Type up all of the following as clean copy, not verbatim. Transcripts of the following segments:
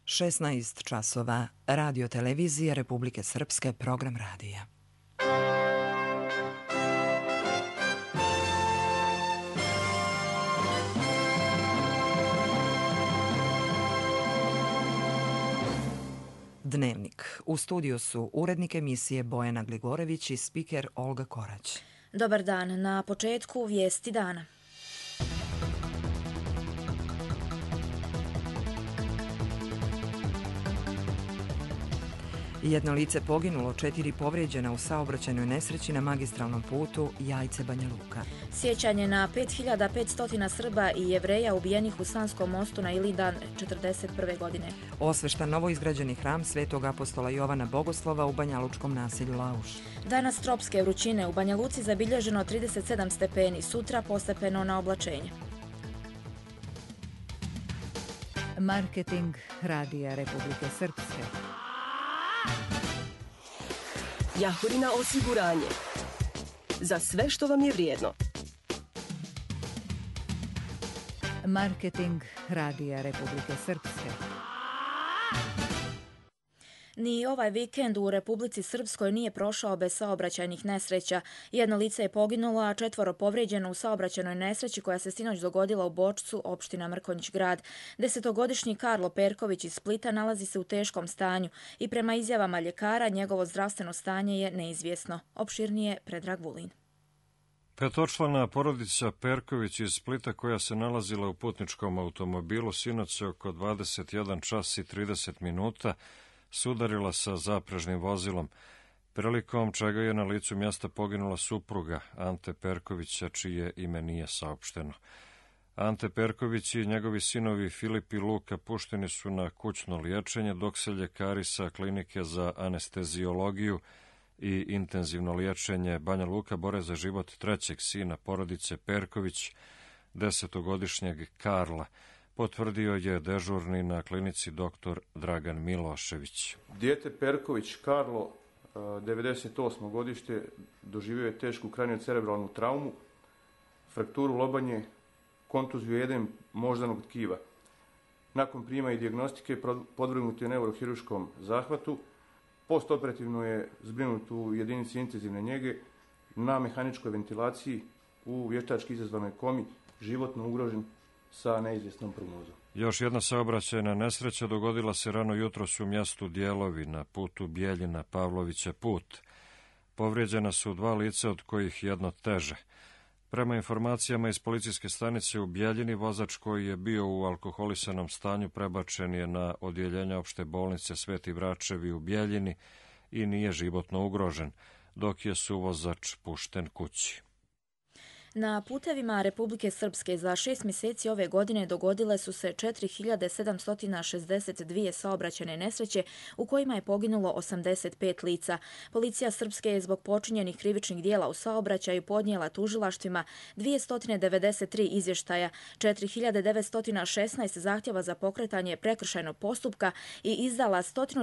16 časova. Radio televizije Republike Srpske, program radija. Dnevnik. U studiju su urednik emisije Bojana Gligorević i spiker Olga Korać. Dobar dan. Na početku vijesti dana. Jedno lice poginulo, 4 povrijeđena u saobraćajnoj nesreći na magistralnom putu Jajce-Banja Luka. Sjećanje na 5500 Srba i Jevreja ubijenih u Sanskom mostu na Ilindan 1941. godine. Osveštan novoizgrađeni hram Svetog apostola Jovana Bogoslova u banjalučkom naselju Lauš. Danas tropske vrućine, u Banja Luci zabilježeno 37 stepeni, sutra postepeno na oblačenje. Marketing Radija Republike Srpske. Jahorina osiguranje. Za sve što vam je vrijedno. Marketing Radija Republike Srpske. Ni ovaj vikend u Republici Srpskoj nije prošao bez saobraćajnih nesreća. Jedno lice je poginulo, a 4 povrijeđeno u saobraćajnoj nesreći koja se sinoć dogodila u Bočcu, opština Mrkonjić grad. 10-godišnji Karlo Perković iz Splita nalazi se u teškom stanju i prema izjavama ljekara njegovo zdravstveno stanje je neizvjesno. Opširnije Predrag Vulin. Petočlana porodica Perković iz Splita koja se nalazila u putničkom automobilu sinoć oko 21 čas i 30 minuta sudarila sa zaprežnim vozilom, prilikom čega je na licu mjesta poginula supruga Ante Perkovića, čije ime nije saopšteno. Ante Perković i njegovi sinovi Filip i Luka pušteni su na kućno liječenje, dok se ljekari sa klinike za anesteziologiju i intenzivno liječenje Banja Luka bore za život trećeg sina porodice Perković, 10-godišnjeg Karla, potvrdio je dežurni na klinici dr. Dragan Milošević. Dijete Perković Karlo, 98. godište, doživio je tešku kraniocerebralnu traumu, frakturu lobanje, kontuziju jedem moždanog tkiva. Nakon prijema i dijagnostike podvrgnut je neurohiruškom zahvatu. Postoperativno je zbrinut u jedinici intenzivne njege na mehaničkoj ventilaciji u vještački izazvanoj komi, životno ugrožen sa neizvjesnom prognozom. Još jedna saobraćajna nesreća dogodila se rano jutros u mjestu Dijelovi na putu Bijeljina-Pavlovića put. Povrijeđena su 2 lica, od kojih jedno teže. Prema informacijama iz policijske stanice u Bijeljini, vozač koji je bio u alkoholisanom stanju prebačen je na odjeljenje opšte bolnice Sveti Vračevi u Bijeljini i nije životno ugrožen, dok je suvozač pušten kući. Na putevima Republike Srpske za 6 mjeseci ove godine dogodile su se 4762 saobraćajne nesreće u kojima je poginulo 85 lica. Policija Srpske je zbog počinjenih krivičnih dijela u saobraćaju podnijela tužilaštvima 293 izvještaja, 4916 zahtjeva za pokretanje prekršajnog postupka i izdala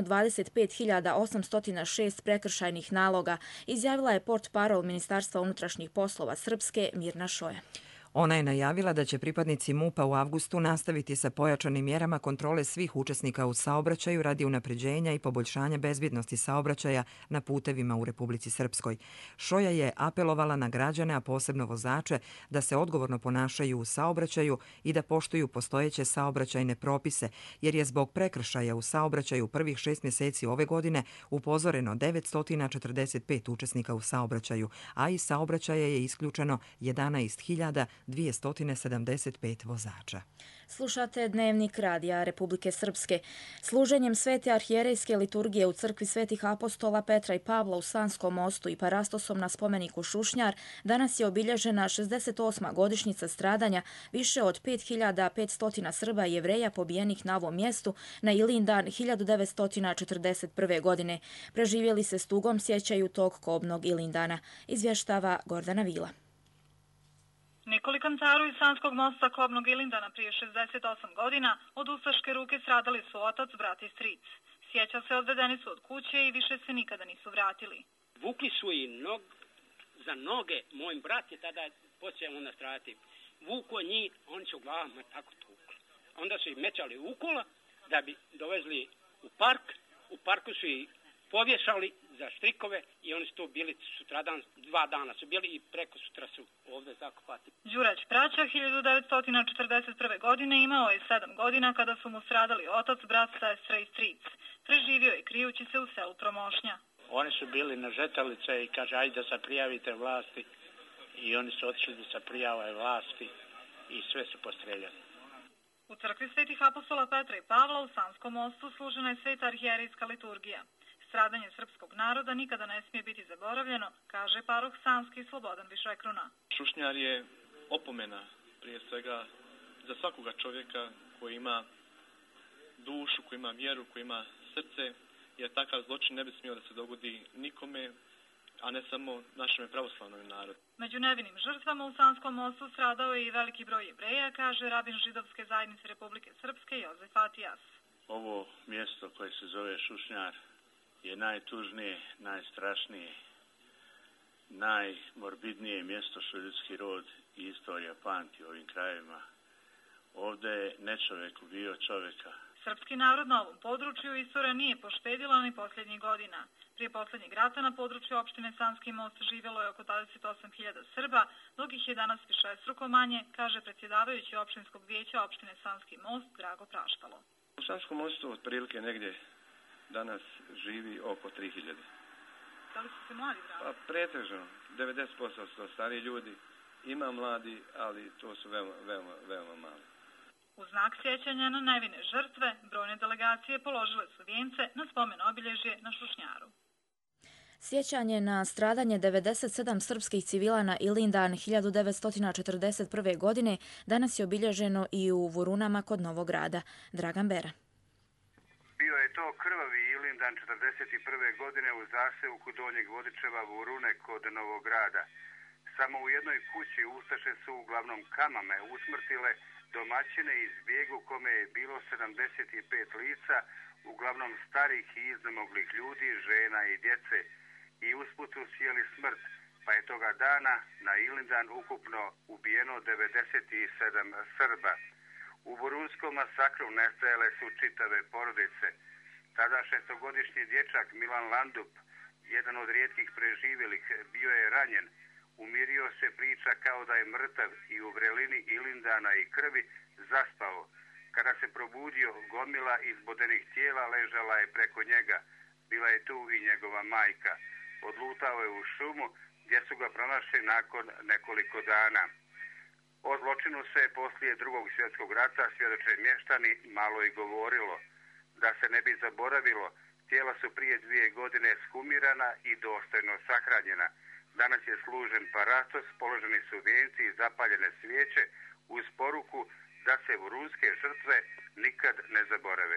125.806 prekršajnih naloga, izjavila je portparol Ministarstva unutrašnjih poslova Srpske Mirna Šoja. Ona je najavila da će pripadnici MUP-a u avgustu nastaviti sa pojačanim mjerama kontrole svih učesnika u saobraćaju radi unapređenja i poboljšanja bezbjednosti saobraćaja na putevima u Republici Srpskoj. Šoja je apelovala na građane, a posebno vozače, da se odgovorno ponašaju u saobraćaju i da poštuju postojeće saobraćajne propise, jer je zbog prekršaja u saobraćaju prvih 6 mjeseci ove godine upozoreno 945 učesnika u saobraćaju, a iz saobraćaja je isključeno 11.275 vozača. Slušate Dnevnik Radija Republike Srpske. Služenjem Svete arhijerejske liturgije u crkvi Svetih apostola Petra i Pavla u Sanskom mostu i parastosom na spomeniku Šušnjar danas je obilježena 68. godišnjica stradanja više od 5500 Srba i Jevreja pobijenih na ovom mjestu na Ilindan 1941. godine. Preživjeli se s tugom sjećaju tog kobnog Ilindana, izvještava Gordana Vila. Nikolikancaru iz Sanskog mosta kobnog Ilindana prije 68 godina od ustaške ruke stradali su otac, brat i stric. Sjeća se, odvedeni su od kuće i više se nikada nisu vratili. Vukli su i za noge, moj brat je tada počeo nastradati. Vuko njih, oni su glavama tako tukli. Onda su ih mećali u kola, da bi dovezli u park. U parku su ih povješali za štrikove i oni su tu bili sutradan, 2 dana su bili i preko sutra su ovdje zakopati. Đurać Praća 1941. godine imao je 7 godina kada su mu stradali otac, brat, sestra i stric. Preživio je krijući se u selu Promošnja. Oni su bili na žetalice i kaže ajde da se prijavite vlasti i oni su otišli da se prijavaju vlasti i sve su postreljali. U crkvi svetih apostola Petra i Pavla u Sanskom mostu služena je sveta arhijerejska liturgija. Stradanje srpskog naroda nikada ne smije biti zaboravljeno, kaže paroh Sanski Slobodan Višekruna. Šušnjar je opomena prije svega za svakoga čovjeka koji ima dušu, koji ima vjeru, koji ima srce, jer takav zločin ne bi smio da se dogodi nikome, a ne samo našem pravoslavnom narodu. Među nevinim žrtvama u Sanskom mostu stradao je i veliki broj Jevreja, kaže rabin židovske zajednice Republike Srpske Jozef Atijas. Ovo mjesto koje se zove Šušnjar je najtužnije, najstrašnije, najmorbidnije mjesto što ljudski rod i istorija pamti u ovim krajevima. Ovdje je nečovjek ubio čovjeka. Srpski narod na ovom području istorija nije poštedila ni posljednjih godina. Prije posljednjeg rata na području opštine Sanski most živjelo je oko 28.000 Srba, dok ih je danas višestruko manje, kaže predsjedavajući opštinskog vijeća opštine Sanski most Drago Praštalo. U Sanskom mostu otprilike negdje danas živi oko 3.000. Da li su se mladi vratili? Pa pretežno, 90% su stariji ljudi, ima mladi, ali to su veoma mali. U znak sjećanja na nevine žrtve, brojne delegacije položile su vijence na spomen obilježje na Šušnjaru. Sjećanje na stradanje 97 srpskih civila na Ilindan 1941. godine danas je obilježeno i u Vurunama kod Novog Grada. Dragan Bera. Bio je to krvavi Ilindan 1941. godine u zaseoku Donjeg Vodičeva Vurune kod Novog Grada. Samo u jednoj kući ustaše su uglavnom kamame usmrtile domaćine iz bijegu kome je bilo 75 lica, uglavnom starih i iznemoglih ljudi, žena i djece. I usput su sjeli smrt, pa je toga dana na Ilindan ukupno ubijeno 97 Srba. U Vurunskom masakru nestajale su čitave porodice. Tada 6-godišnji dječak Milan Landup, jedan od rijetkih preživjelih, bio je ranjen. Umirio se, priča kao da je mrtav i u vrelini Ilindana i krvi zaspao. Kada se probudio, gomila izbodenih tijela ležala je preko njega. Bila je tu i njegova majka. Odlutao je u šumu gdje su ga pronašli nakon nekoliko dana. O zločinu se poslije Drugog svjetskog rata svjedoče mještani malo i govorilo. Da se ne bi zaboravilo, tijela su prije 2 godine skumirana i dostojno sahranjena. Danas je služen paratos, položeni su vijenci i zapaljene svijeće uz poruku da se vurunske žrtve nikad ne zaborave.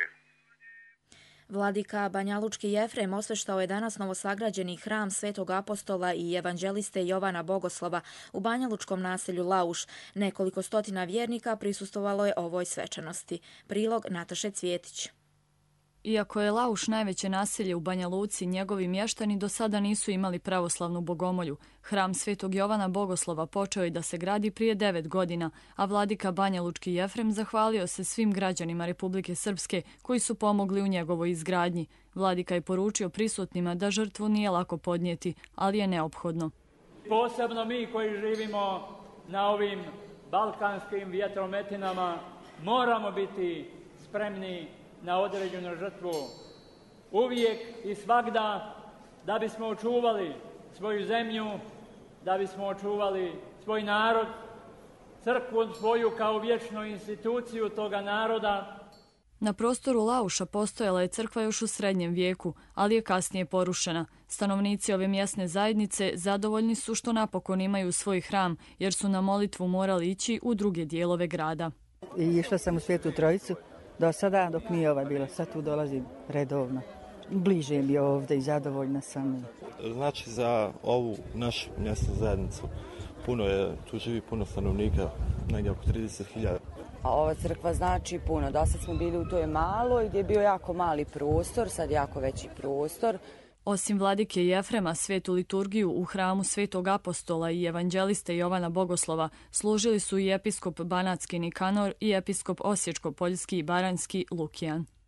Vladika Banjalučki Jefrem osveštao je danas novosagrađeni hram Svetog apostola i evanđeliste Jovana Bogoslova u banjalučkom naselju Lauš. Nekoliko stotina vjernika prisustvovalo je ovoj svečanosti. Prilog Nataše Cvjetić. Iako je Lauš najveće naselje u Banja Luci, njegovi mještani do sada nisu imali pravoslavnu bogomolju. Hram Svetog Jovana Bogoslova počeo je da se gradi prije 9 godina, a vladika Banjalučki Jefrem zahvalio se svim građanima Republike Srpske koji su pomogli u njegovoj izgradnji. Vladika je poručio prisutnima da žrtvu nije lako podnijeti, ali je neophodno. Posebno mi koji živimo na ovim balkanskim vjetrometinama moramo biti spremni na određenu žrtvu uvijek i svagda da bismo očuvali svoju zemlju, da bismo očuvali svoj narod, crkvu svoju kao vječnu instituciju toga naroda. Na prostoru Lauša postojala je crkva još u srednjem vijeku, ali je kasnije porušena. Stanovnici ove mjesne zajednice zadovoljni su što napokon imaju svoj hram, jer su na molitvu morali ići u druge dijelove grada. Išla sam u Svetu Trojicu do sada dok nije ova bila. Sad tu dolazim redovno. Bliže mi je ovdje i zadovoljna sam. Znači za ovu našu mjesnu zajednicu tu živi puno stanovnika, negdje oko 30.000. A ova crkva znači puno. Do sad smo bili u toj maloj gdje je bio jako mali prostor, sad jako veći prostor. Osim vladike Jefrema, svetu liturgiju u hramu Svetog apostola i evanđeliste Jovana Bogoslova služili su i episkop Banatski Nikanor i episkop Osječko-Poljski i Baranjski Lukijan.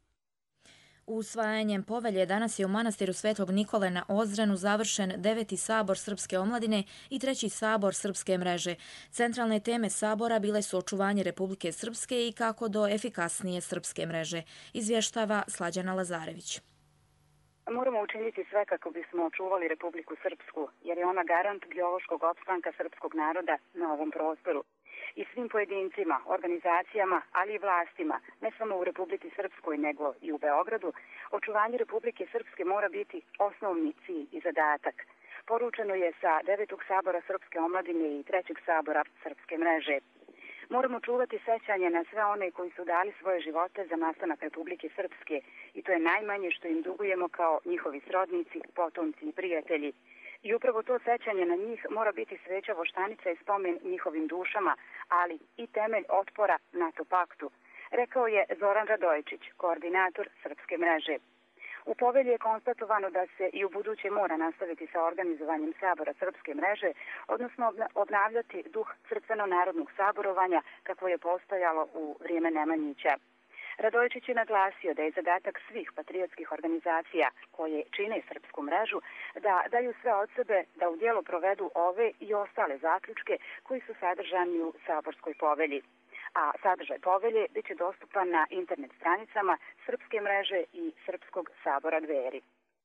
Usvajanjem povelje danas je u manastiru Svetog Nikole na Ozrenu završen 9. sabor Srpske omladine i 3. sabor Srpske mreže. Centralne teme sabora bile su očuvanje Republike Srpske i kako do efikasnije Srpske mreže, izvještava Slađana Lazarević. Moramo učiniti sve kako bismo očuvali Republiku Srpsku, jer je ona garant biološkog opstanka srpskog naroda na ovom prostoru. I svim pojedincima, organizacijama, ali i vlastima, ne samo u Republici Srpskoj, nego i u Beogradu, očuvanje Republike Srpske mora biti osnovni cilj i zadatak. Poručeno je sa 9. sabora Srpske omladine i 3. sabora Srpske mreže. Moramo čuvati sećanje na sve one koji su dali svoje živote za nastanak Republike Srpske i to je najmanje što im dugujemo kao njihovi srodnici, potomci i prijatelji. I upravo to sećanje na njih mora biti sveća voštanica i spomen njihovim dušama, ali i temelj otpora NATO paktu, rekao je Zoran Radojičić, koordinator Srpske mreže. U povelji je konstatovano da se i u buduće mora nastaviti sa organizovanjem sabora Srpske mreže, odnosno obnavljati duh crkveno-narodnog saborovanja kako je postojalo u vrijeme Nemanjića. Radojičić je naglasio da je zadatak svih patriotskih organizacija koje čine Srpsku mrežu da daju sve od sebe da u djelo provedu ove i ostale zaključke koji su sadržani u saborskoj povelji. A sadržaj povelje bit će dostupan na internet stranicama Srpske mreže i Srpskog sabora Dveri.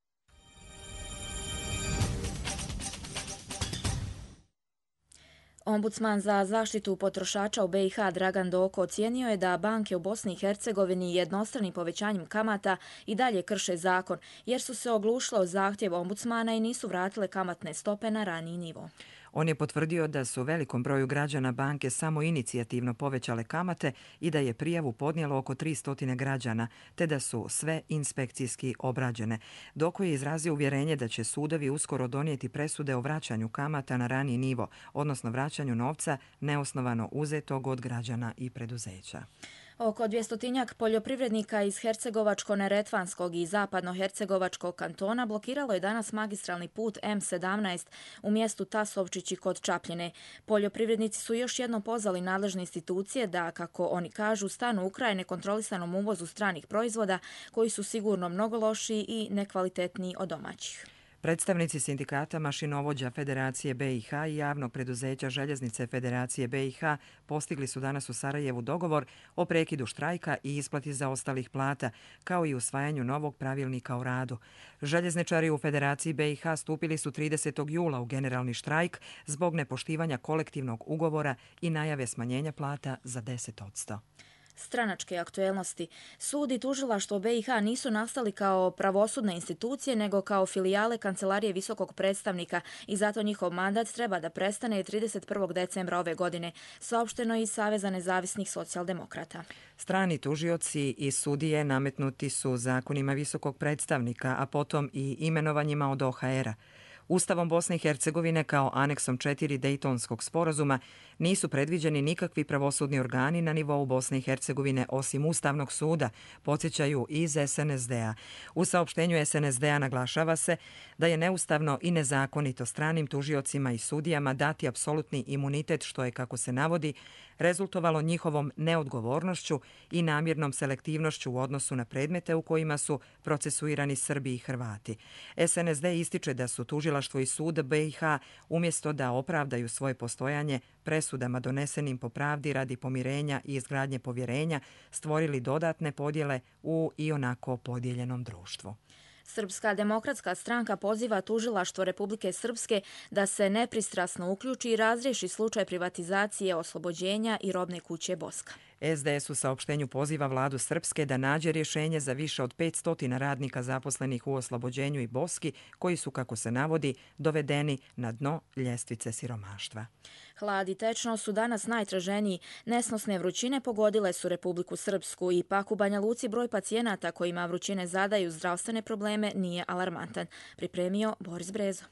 Ombudsman za zaštitu potrošača u BiH Dragan Doko ocijenio je da banke u Bosni i Hercegovini jednostranim povećanjem kamata i dalje krše zakon, jer su se oglušile o zahtjev ombudsmana i nisu vratile kamatne stope na raniji nivo. On je potvrdio da su velikom broju građana banke samo inicijativno povećale kamate i da je prijavu podnijelo oko 300 građana, te da su sve inspekcijski obrađene. Doko je izrazio uvjerenje da će sudovi uskoro donijeti presude o vraćanju kamata na raniji nivo, odnosno vraćanju novca neosnovano uzetog od građana i preduzeća. Oko 200 poljoprivrednika iz Hercegovačko-Neretvanskog i Zapadno-Hercegovačkog kantona blokiralo je danas magistralni put M17 u mjestu Tasovčići kod Čapljine. Poljoprivrednici su još jednom pozvali nadležne institucije da, kako oni kažu, stanu u kraj nekontrolisanom uvozu stranih proizvoda koji su sigurno mnogo lošiji i nekvalitetniji od domaćih. Predstavnici sindikata mašinovođa Federacije BiH i javnog preduzeća Željeznice Federacije BiH postigli su danas u Sarajevu dogovor o prekidu štrajka i isplati zaostalih plata, kao i usvajanju novog pravilnika o radu. Željezničari u Federaciji BiH stupili su 30. jula u generalni štrajk zbog nepoštivanja kolektivnog ugovora i najave smanjenja plata za 10%. Stranačke aktuelnosti. Sud i tužilaštvo BiH nisu nastali kao pravosudne institucije, nego kao filijale Kancelarije visokog predstavnika i zato njihov mandat treba da prestane 31. decembra ove godine, saopšteno iz Saveza nezavisnih socijaldemokrata. Strani tužioci i sudije nametnuti su zakonima visokog predstavnika, a potom i imenovanjima od OHR-a. Ustavom Bosne i Hercegovine kao aneksom 4 Dejtonskog sporazuma nisu predviđeni nikakvi pravosudni organi na nivou Bosne i Hercegovine osim Ustavnog suda, podsjećaju iz SNSD-a. U saopštenju SNSD-a naglašava se da je neustavno i nezakonito stranim tužiocima i sudijama dati apsolutni imunitet, što je, kako se navodi, rezultovalo njihovom neodgovornošću i namjernom selektivnošću u odnosu na predmete u kojima su procesuirani Srbi i Hrvati. SNSD ističe da su tužilaštvo i sud BiH umjesto da opravdaju svoje postojanje presudama donesenim po pravdi radi pomirenja i izgradnje povjerenja stvorili dodatne podjele u ionako podijeljenom društvu. Srpska demokratska stranka poziva tužilaštvo Republike Srpske da se nepristrasno uključi i razriješi slučaj privatizacije, oslobođenja i robne kuće Boska. SDS u saopštenju poziva vladu Srpske da nađe rješenje za više od 500 radnika zaposlenih u Oslobođenju i Boski, koji su, kako se navodi, dovedeni na dno ljestvice siromaštva. Hlad i tečnost su danas najtraženiji. Nesnosne vrućine pogodile su Republiku Srpsku i pak u Banja Luci broj pacijenata kojima vrućine zadaju zdravstvene probleme nije alarmantan. Pripremio Boris Brezo.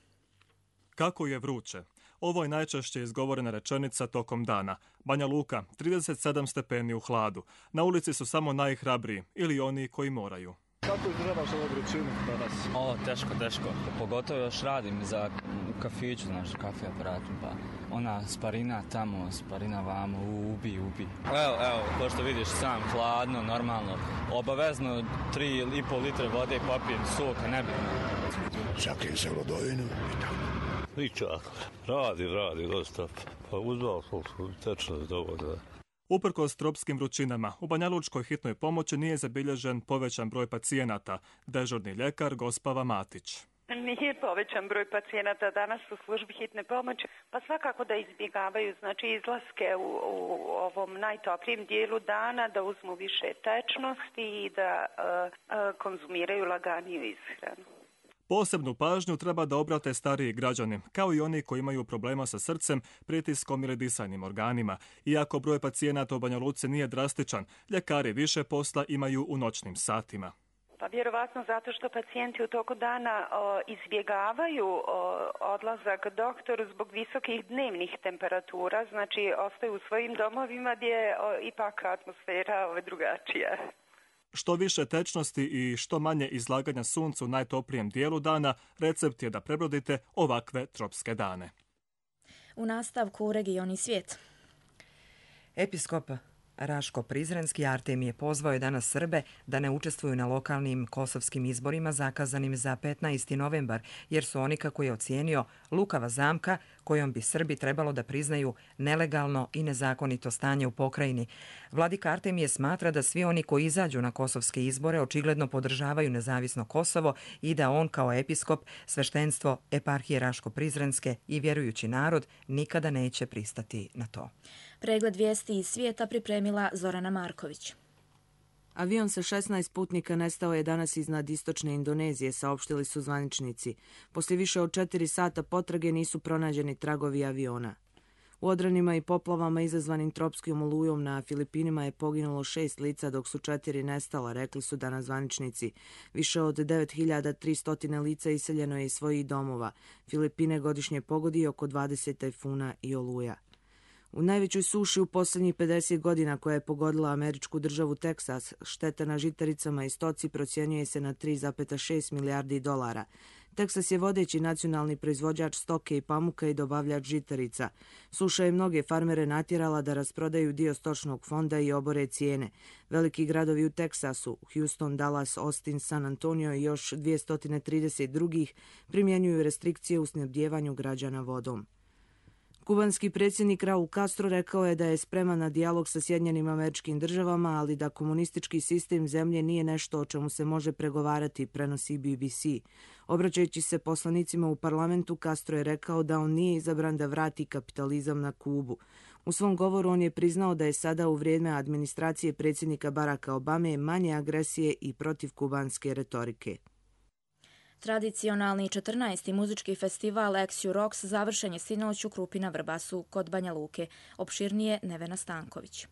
Kako je vruće? Ovo je najčešće izgovorena rečenica tokom dana. Banja Luka, 37 stepeni u hladu. Na ulici su samo najhrabriji ili oni koji moraju. Kako izdržavaš ovu vrućinu danas? Ovo, teško. Pogotovo još radim u kafiću, znaš, kafe aparatom, pa ona sparina tamo, sparina vamo, ubi. Evo, ko što vidiš sam, hladno, normalno, obavezno 3,5 litre vode popijem, soka, nebitno. Sakrijem se vodovinu i tako. Ničak, radi dosta, pa uzvao sam tečnost dovoljno. Uprkos tropskim vrućinama, u Banjalučkoj hitnoj pomoći nije zabilježen povećan broj pacijenata. Dežurni ljekar Gospava Matić. Nije povećan broj pacijenata danas u službi hitne pomoći, pa svakako da izbjegavaju izlaske u ovom najtoplijem dijelu dana, da uzmu više tečnosti i da konzumiraju laganiju ishranu. Posebnu pažnju treba da obrate stariji građani, kao i oni koji imaju problema sa srcem, pritiskom ili disajnim organima. Iako broj pacijenata u Banja Luci nije drastičan, ljekari više posla imaju u noćnim satima. Pa vjerovatno zato što pacijenti u toku dana izbjegavaju odlazak doktoru zbog visokih dnevnih temperatura, znači ostaju u svojim domovima gdje je ipak atmosfera drugačija. Što više tečnosti i što manje izlaganja suncu u najtoplijem dijelu dana, recept je da prebrodite ovakve tropske dane. U nastavku regioni svijet. Episkop Raško Prizrenski Artemije pozvao je danas Srbe da ne učestvuju na lokalnim kosovskim izborima zakazanim za 15. novembar, jer su oni, kako je ocijenio, lukava zamka kojom bi Srbi trebalo da priznaju nelegalno i nezakonito stanje u pokrajini. Vladika Artemije smatra da svi oni koji izađu na kosovske izbore očigledno podržavaju nezavisno Kosovo i da on kao episkop, sveštenstvo eparhije Raško Prizrenske i vjerujući narod nikada neće pristati na to. Pregled vijesti iz svijeta pripremila Zorana Marković. Avion sa 16 putnika nestao je danas iznad istočne Indonezije, saopštili su zvaničnici. Poslije više od 4 sata potrage nisu pronađeni tragovi aviona. U odranima i poplavama izazvanim tropskim olujom na Filipinima je poginulo 6 lica, dok su 4 nestala, rekli su danas zvaničnici. Više od 9300 lica iseljeno je iz svojih domova. Filipine godišnje pogodi oko 20 tajfuna i oluja. U najvećoj suši u posljednjih 50 godina koja je pogodila američku državu Teksas, šteta na žitaricama i stoci procjenjuje se na 3,6 milijardi dolara. Teksas je vodeći nacionalni proizvođač stoke i pamuka i dobavljač žitarica. Suša je mnoge farmere natjerala da rasprodaju dio stočnog fonda i obore cijene. Veliki gradovi u Teksasu, Houston, Dallas, Austin, San Antonio i još 230 drugih primjenjuju restrikcije u snabdijevanju građana vodom. Kubanski predsjednik Raul Castro rekao je da je spreman na dijalog sa Sjedinjenim Američkim Državama, ali da komunistički sistem zemlje nije nešto o čemu se može pregovarati, prenosi BBC. Obraćajući se poslanicima u parlamentu, Castro je rekao da on nije izabran da vrati kapitalizam na Kubu. U svom govoru on je priznao da je sada u vrijeme administracije predsjednika Baracka Obame manje agresije i protiv kubanske retorike. Tradicionalni 14. muzički festival Exiu Rocks završen je sinoć u Krupi na Vrbasu kod Banja Luke. Opširnije Nevena Stanković.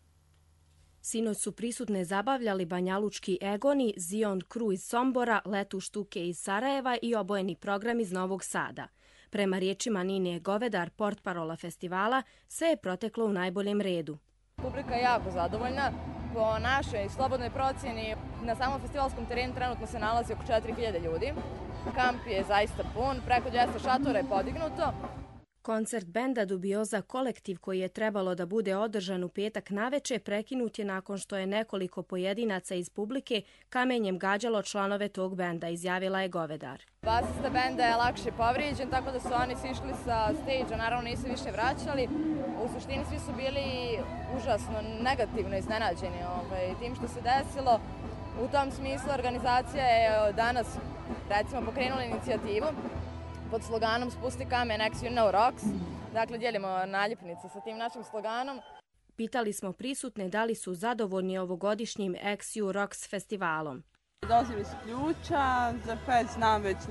Sinoć su prisutne zabavljali banjalučki Egoni, Zion Crew iz Sombora, Letu štuke iz Sarajeva i obojeni program iz Novog Sada. Prema riječima Nine Govedar, portparola festivala, sve je proteklo u najboljem redu. Publika je jako zadovoljna. Po našoj slobodnoj procjeni na samom festivalskom terenu trenutno se nalazi oko 4000 ljudi. Kamp je zaista pun, preko 200 šatora je podignuto. Koncert benda Dubioza Kolektiv, koji je trebalo da bude održan u petak naveče, prekinut je nakon što je nekoliko pojedinaca iz publike kamenjem gađalo članove tog benda, izjavila je Govedar. Basista benda je lakše povrijeđen, tako da su oni sišli sa stage-a, naravno nisu više vraćali. U suštini svi su bili užasno negativno iznenađeni tim što se desilo. U tom smislu organizacija je danas recimo pokrenula inicijativu pod sloganom Spusti kamen, Exiu No Rocks. Dakle, dijelimo naljepnice sa tim našim sloganom. Pitali smo prisutne da li su zadovoljni ovogodišnjim Exiu Rocks festivalom. Dolazim iz Ključa, za Peć znam već,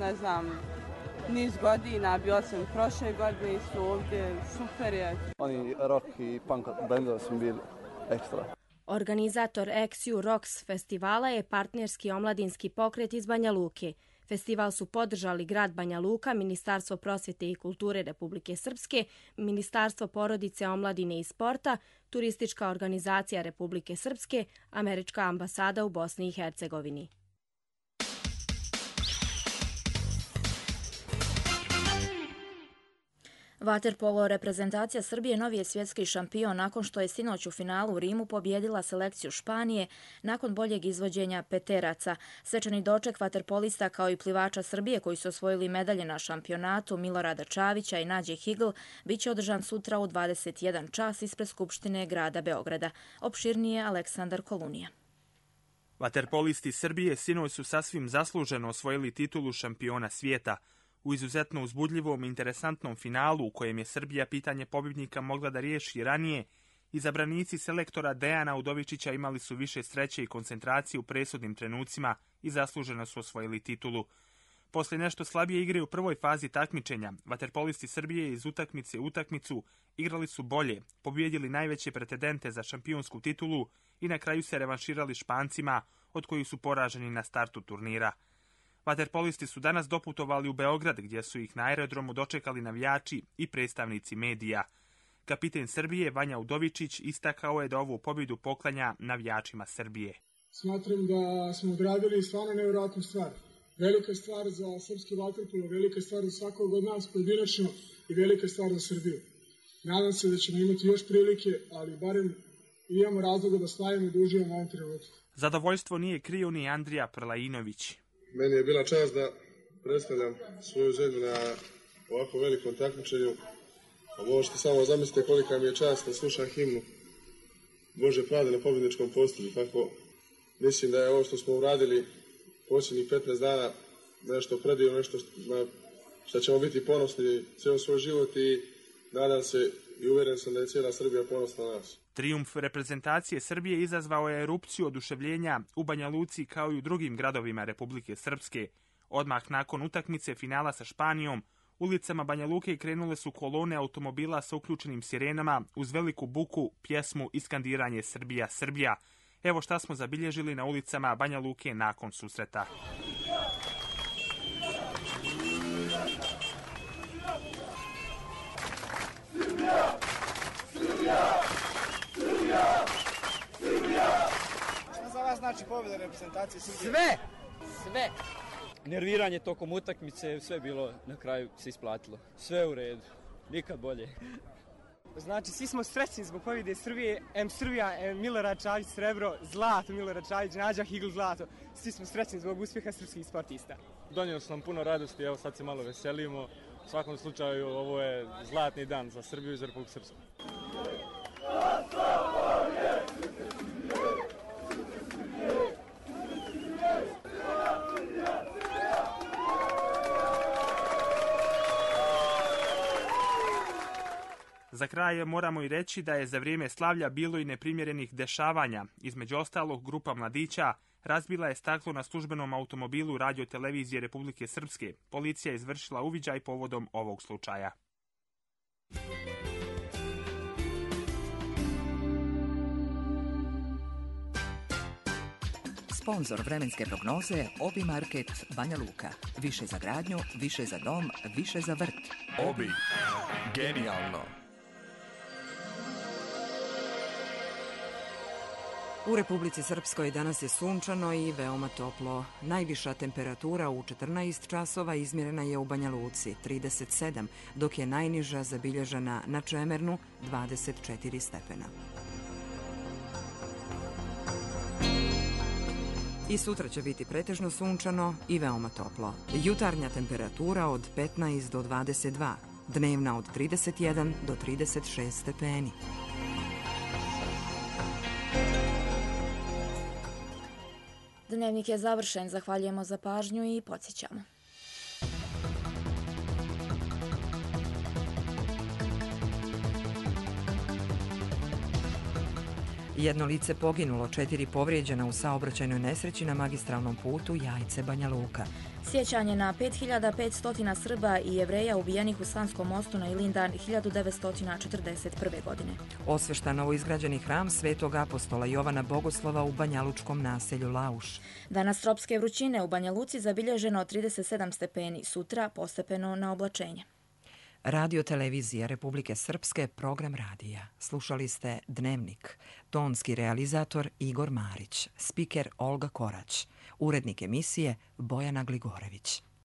niz godina, bio sam prošle godine i su ovdje, super je. Oni rock i punk bendova su bili ekstra. Organizator Exiu Rocks festivala je partnerski omladinski pokret iz Banja Luke. Festival su podržali grad Banja Luka, Ministarstvo prosvjete i kulture Republike Srpske, Ministarstvo porodice, omladine i sporta, Turistička organizacija Republike Srpske, Američka ambasada u Bosni i Hercegovini. Vaterpolo reprezentacija Srbije novi je svjetski šampion nakon što je sinoć u finalu u Rimu pobijedila selekciju Španije nakon boljeg izvođenja peteraca. Svečani doček vaterpolista kao i plivača Srbije koji su osvojili medalje na šampionatu Milorada Čavića i Nađe Higl biće održan sutra u 21 čas ispred Skupštine grada Beograda. Opširnije Aleksandar Kolunija. Vaterpolisti Srbije sinoć su sasvim zasluženo osvojili titulu šampiona svijeta. U izuzetno uzbudljivom i interesantnom finalu u kojem je Srbija pitanje pobjednika mogla da riješi ranije, izabranici selektora Dejana Udovičića imali su više sreće i koncentracije u presudnim trenucima i zasluženo su osvojili titulu. Poslije nešto slabije igre u prvoj fazi takmičenja, vaterpolisti Srbije iz utakmice u utakmicu igrali su bolje, pobijedili najveće pretendente za šampionsku titulu i na kraju se revanširali Špancima, od kojih su poraženi na startu turnira. Vaterpolisti su danas doputovali u Beograd, gdje su ih na aerodromu dočekali navijači i predstavnici medija. Kapiten Srbije Vanja Udovičić istakao je da ovu pobjedu poklanja navijačima Srbije. Smatram da smo odradili stvarno nevjerojatnu stvar. Velika stvar za srpski vaterpolo, velika stvar za svakog od nas pojedinačno i velika stvar za Srbiju. Nadam se da ćemo imati još prilike, ali barem imamo razloga da slavimo i da uživamo ovom trenutku. Zadovoljstvo nije krio ni Andrija Prlajinović. Meni je bila čast da predstavljam svoju zemlju na ovako velikom takmičenju. Možete samo zamisliti kolika mi je čast da slušam himnu Bože pravde na pobjedničkom postolju. Tako mislim da je ovo što smo uradili posljednjih 15 dana nešto predivno, nešto što ćemo biti ponosni cijel svoj život i nadam se i uvjeren sam da je cijela Srbija ponosna na nas. Trijumf reprezentacije Srbije izazvao je erupciju oduševljenja u Banja Luci kao i u drugim gradovima Republike Srpske. Odmah nakon utakmice finala sa Španijom, ulicama Banja Luke krenule su kolone automobila sa uključenim sirenama uz veliku buku, pjesmu i skandiranje Srbija, Srbija. Evo šta smo zabilježili na ulicama Banja Luke nakon susreta. Šta za vas znači pobjeda reprezentacije Srbije? Sve! Nerviranje tokom utakmice, sve bilo na kraju se isplatilo. Sve u redu, nikad bolje. Znači, svi smo srećni zbog pobjede Srbije, Srbija, Milorad Čavić srebro, zlato Milorad Čavić, Nađa Higl zlato. Svi smo srećni zbog uspjeha srpskih sportista. Donijelo su nam puno radosti, evo sad se malo veselimo. U svakom slučaju ovo je zlatni dan za Srbiju i za Republiku Srpsku. Za kraj moramo i reći da je za vrijeme slavlja bilo i neprimjerenih dešavanja. Između ostalog, grupa mladića razbila je staklo na službenom automobilu Radio-televizije Republike Srpske. Policija je izvršila uviđaj povodom ovog slučaja. Sponzor vremenske prognoze Obi Market Banja Luka. Više za gradnju, više za dom, više za vrt. Obi. Genijalno. U Republici Srpskoj danas je sunčano i veoma toplo. Najviša temperatura u 14 časova izmjerena je u Banja Luci, 37, dok je najniža zabilježena na Čemernu, 24 stepena. I sutra će biti pretežno sunčano i veoma toplo. Jutarnja temperatura od 15 do 22, dnevna od 31 do 36 stepeni. Dnevnik je završen, zahvaljujemo za pažnju i podsjećamo. Jedno lice poginulo, 4 povrijeđena u saobraćajnoj nesreći na magistralnom putu Jajce-Banja Luka. Sjećanje na 5500 Srba i Jevreja ubijenih u Sanskom mostu na Ilindan 1941. godine. Osvešta novoizgrađeni hram Svetog apostola Jovana Bogoslova u banjalučkom naselju Lauš. Danas tropske vrućine u Banja Luci zabilježeno 37 stepeni, sutra postepeno na oblačenje. Radio-televizija Republike Srpske, program radija. Slušali ste Dnevnik. Tonski realizator Igor Marić. Spiker Olga Korać. Urednik emisije Bojana Gligorević.